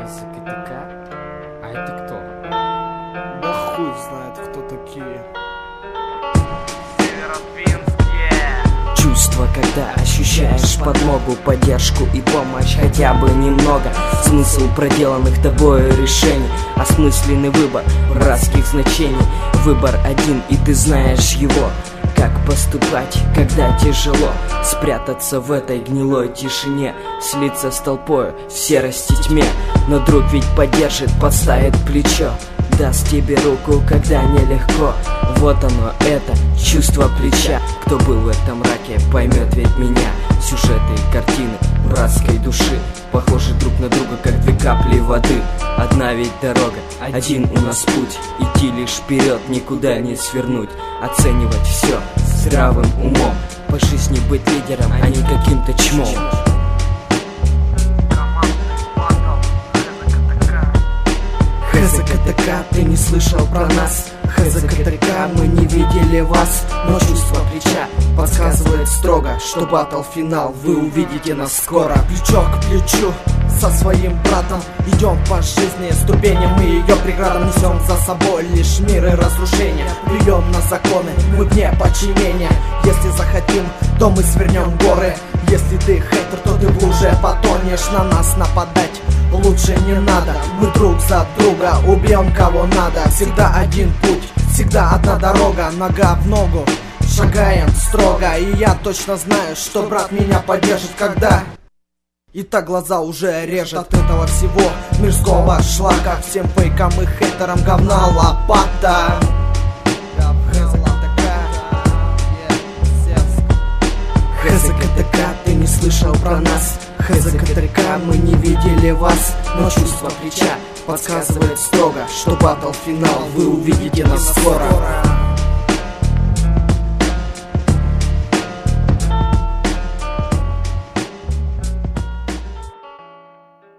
ХЗКТК? А это кто? Да хуй знает, кто такие. Чувство, когда ощущаешь подмогу, поддержку и помощь хотя бы немного. Смысл проделанных тобою решений, осмысленный выбор братских значений. Выбор один, и ты знаешь его. Как поступать, когда тяжело спрятаться в этой гнилой тишине, слиться с толпою в серости тьме. Но друг ведь поддержит, подставит плечо, даст тебе руку, когда нелегко. Вот оно, это чувство плеча. Кто был в этом мраке, поймет ведь меня. Сюжеты и картины братской души похожи друг на друга, как две капли воды. Одна ведь дорога, один у нас путь. Идти лишь вперед, никуда не свернуть. Оценивать все здравым умом. По жизни быть лидером, а не каким-то чмом. ХЗКТК, ты не слышал про нас. ХЗКТК, мы не видели вас. Но чувство плеча подсказывает строго, что баттл финал вы увидите нас скоро. Плечо к плечу со своим братом идем по жизни ступеням, мы ее преградам несем за собой лишь мир и разрушение. Плюем на законы, мы вне подчинения. Если захотим, то мы свернем горы. Если ты хейтер, то ты в луже потонешь. На нас нападать лучше не надо. Мы друг за друга убьем кого надо. Всегда один путь, всегда одна дорога. Нога в ногу, шагаем строго. И я точно знаю, что брат меня поддержит, когда и так глаза уже режет от этого всего мирского шлака. Всем фейкам и хейтерам говна лопата. ХЗКТК, ты не слышал про нас. ХЗКТК, мы не видели вас. Но чувство плеча подсказывает строго, что баттл финал вы увидите нас скоро.